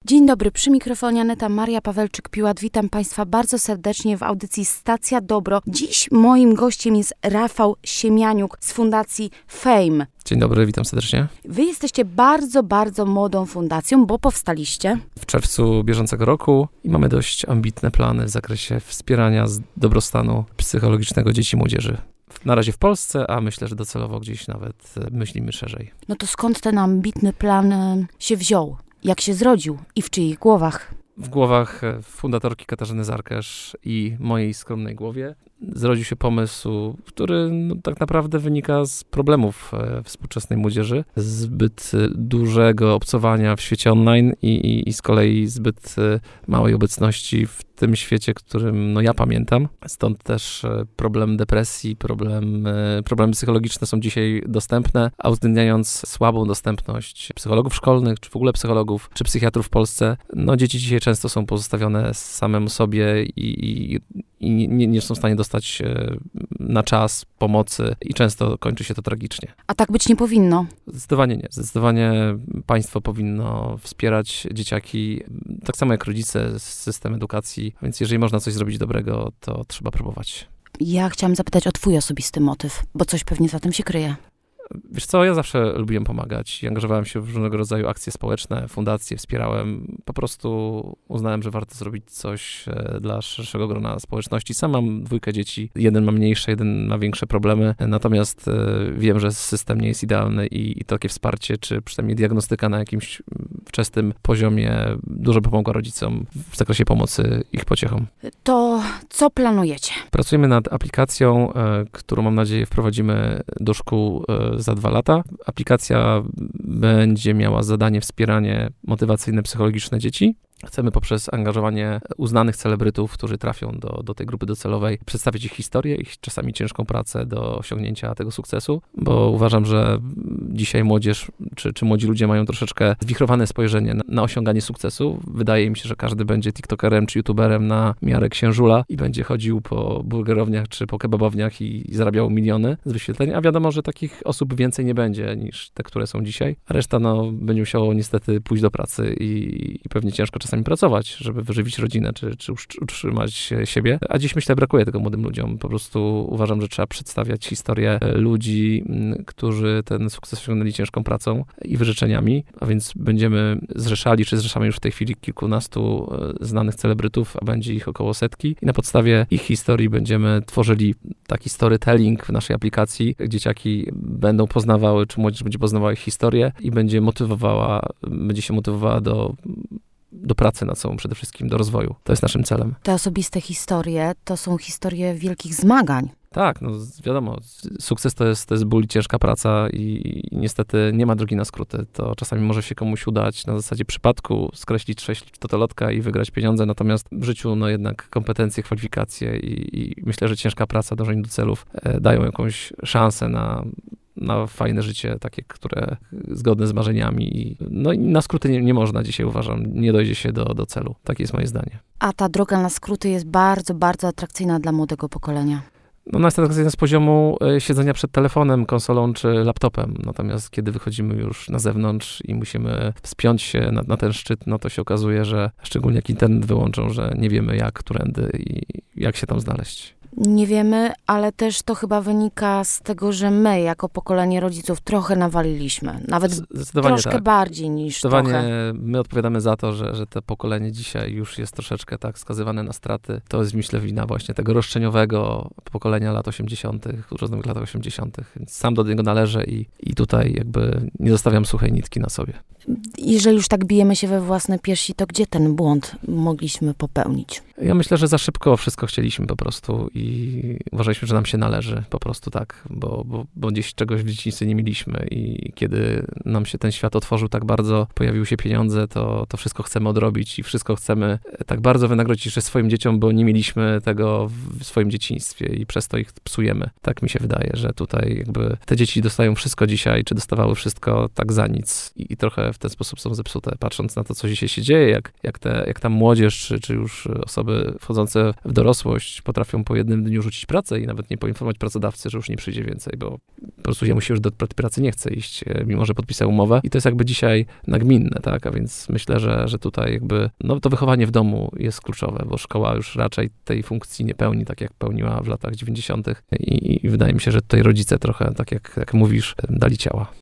Dzień dobry, przy mikrofonie Aneta Maria Pawelczyk-Piłat. Witam Państwa bardzo serdecznie w audycji Stacja Dobro. Dziś moim gościem jest Rafał Siemianiuk z Fundacji Fame. Dzień dobry, witam serdecznie. Wy jesteście bardzo, bardzo młodą fundacją, bo powstaliście w czerwcu bieżącego roku i mamy dość ambitne plany w zakresie wspierania dobrostanu psychologicznego dzieci i młodzieży. Na razie w Polsce, a myślę, że docelowo gdzieś nawet myślimy szerzej. No to skąd ten ambitny plan się wziął? Jak się zrodził i w czyich głowach? W głowach fundatorki Katarzyny Zarkesz i mojej skromnej głowie zrodził się pomysł, który tak naprawdę wynika z problemów współczesnej młodzieży, zbyt dużego obcowania w świecie online i z kolei zbyt małej obecności w tym świecie, którym ja pamiętam. Stąd też problem depresji, problemy psychologiczne są dzisiaj dostępne, a uwzględniając słabą dostępność psychologów szkolnych, czy w ogóle psychologów, czy psychiatrów w Polsce, dzieci dzisiaj często są pozostawione samemu sobie i nie są w stanie dostać na czas pomocy i często kończy się to tragicznie. A tak być nie powinno? Zdecydowanie nie. Zdecydowanie państwo powinno wspierać dzieciaki, tak samo jak rodzice, system edukacji, więc jeżeli można coś zrobić dobrego, to trzeba próbować. Ja chciałam zapytać o twój osobisty motyw, bo coś pewnie za tym się kryje. Wiesz co, ja zawsze lubiłem pomagać i angażowałem się w różnego rodzaju akcje społeczne, fundacje, wspierałem. Po prostu uznałem, że warto zrobić coś dla szerszego grona społeczności. Sam mam 2 dzieci, jeden ma mniejsze, jeden ma większe problemy, natomiast wiem, że system nie jest idealny i takie wsparcie, czy przynajmniej diagnostyka na jakimś wczesnym poziomie dużo pomogła rodzicom w zakresie pomocy ich pociechom. To co planujecie? Pracujemy nad aplikacją, którą mam nadzieję wprowadzimy do szkół za 2 lata. Aplikacja będzie miała zadanie wspieranie motywacyjne, psychologiczne dzieci. Chcemy poprzez angażowanie uznanych celebrytów, którzy trafią do tej grupy docelowej, przedstawić ich historię, ich czasami ciężką pracę do osiągnięcia tego sukcesu, bo uważam, że dzisiaj młodzież czy młodzi ludzie mają troszeczkę zwichrowane spojrzenie na osiąganie sukcesu. Wydaje mi się, że każdy będzie tiktokerem czy youtuberem na miarę księżula i będzie chodził po burgerowniach czy po kebabowniach i zarabiał miliony z wyświetleń, a wiadomo, że takich osób więcej nie będzie niż te, które są dzisiaj. A reszta będzie musiało niestety pójść do pracy i pewnie ciężko czasami pracować, żeby wyżywić rodzinę, czy utrzymać siebie. A dziś myślę, brakuje tego młodym ludziom. Po prostu uważam, że trzeba przedstawiać historię ludzi, którzy ten sukces osiągnęli ciężką pracą i wyrzeczeniami, a więc będziemy zrzeszamy już w tej chwili kilkunastu znanych celebrytów, a będzie ich około 100 i na podstawie ich historii będziemy tworzyli taki storytelling w naszej aplikacji. Dzieciaki będą poznawały, czy młodzież będzie poznawała ich historię i będzie się motywowała do pracy nad sobą przede wszystkim, do rozwoju. To jest naszym celem. Te osobiste historie to są historie wielkich zmagań. Tak, wiadomo, sukces to jest ból i ciężka praca i niestety nie ma drogi na skróty. To czasami może się komuś udać na zasadzie przypadku skreślić 6 totolotka i wygrać pieniądze, natomiast w życiu jednak kompetencje, kwalifikacje i myślę, że ciężka praca, dążenie do celów dają jakąś szansę na fajne życie, takie, które zgodne z marzeniami. I na skróty nie można dzisiaj, uważam, nie dojdzie się do celu. Takie jest moje zdanie. A ta droga na skróty jest bardzo, bardzo atrakcyjna dla młodego pokolenia. Jest atrakcyjna z poziomu siedzenia przed telefonem, konsolą czy laptopem. Natomiast kiedy wychodzimy już na zewnątrz i musimy wspiąć się na ten szczyt, to się okazuje, że szczególnie jak internet wyłączą, że nie wiemy jak, którędy i jak się tam znaleźć. Nie wiemy, ale też to chyba wynika z tego, że my jako pokolenie rodziców trochę nawaliliśmy. Nawet troszkę tak. Bardziej niż Zdecydowanie trochę. My odpowiadamy za to, że to pokolenie dzisiaj już jest troszeczkę tak skazywane na straty. To jest, myślę, wina właśnie tego roszczeniowego pokolenia lat 80., urodzonych w latach 80., więc sam do niego należę i tutaj jakby nie zostawiam suchej nitki na sobie. Jeżeli już tak bijemy się we własne piersi, to gdzie ten błąd mogliśmy popełnić? Ja myślę, że za szybko wszystko chcieliśmy po prostu i uważaliśmy, że nam się należy po prostu tak, bo gdzieś czegoś w dzieciństwie nie mieliśmy i kiedy nam się ten świat otworzył tak bardzo, pojawiły się pieniądze, to wszystko chcemy odrobić i wszystko chcemy tak bardzo wynagrodzić jeszcze swoim dzieciom, bo nie mieliśmy tego w swoim dzieciństwie i przez to ich psujemy. Tak mi się wydaje, że tutaj jakby te dzieci dostają wszystko dzisiaj, czy dostawały wszystko tak za nic i trochę w ten sposób są zepsute, patrząc na to, co dzisiaj się dzieje, jak ta młodzież, czy już osoby osoby wchodzące w dorosłość potrafią po jednym dniu rzucić pracę i nawet nie poinformować pracodawcy, że już nie przyjdzie więcej, bo po prostu jemu się już do pracy nie chce iść, mimo że podpisał umowę. I to jest jakby dzisiaj nagminne, tak? A więc myślę, że tutaj jakby, no to wychowanie w domu jest kluczowe, bo szkoła już raczej tej funkcji nie pełni, tak jak pełniła w latach 90. I wydaje mi się, że tutaj rodzice trochę, tak jak mówisz, dali ciała.